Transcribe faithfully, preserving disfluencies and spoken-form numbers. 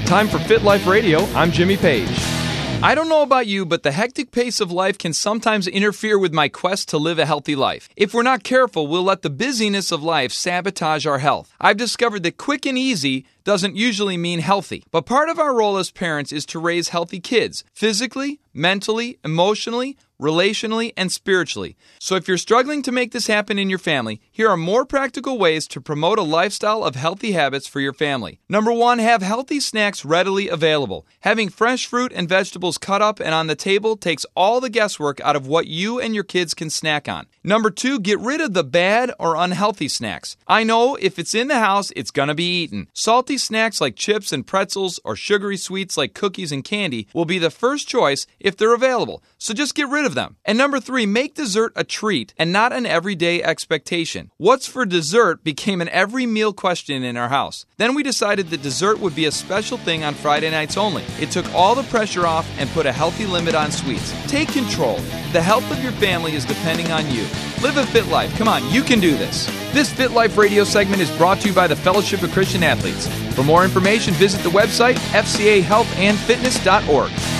Time for Fit Life Radio. I'm Jimmy Page. I don't know about you, but the hectic pace of life can sometimes interfere with my quest to live a healthy life. If we're not careful, we'll let the busyness of life sabotage our health. I've discovered that quick and easy doesn't usually mean healthy. But part of our role as parents is to raise healthy kids, physically, mentally, emotionally, relationally, and spiritually. So if you're struggling to make this happen in your family, here are more practical ways to promote a lifestyle of healthy habits for your family. Number one, have healthy snacks readily available. Having fresh fruit and vegetables cut up and on the table takes all the guesswork out of what you and your kids can snack on. Number two, get rid of the bad or unhealthy snacks. I know if it's in the house, it's going to be eaten. Salty snacks like chips and pretzels or sugary sweets like cookies and candy will be the first choice if they're available. So just get rid of them. And number three, make dessert a treat and not an everyday expectation. What's for dessert became an every meal question in our house. Then we decided that dessert would be a special thing on Friday nights only. It took all the pressure off and put a healthy limit on sweets. Take control. The health of your family is depending on you. Live a fit life. Come on, you can do this. This Fit Life radio segment is brought to you by the Fellowship of Christian Athletes. For more information, visit the website f c a health and fitness dot org.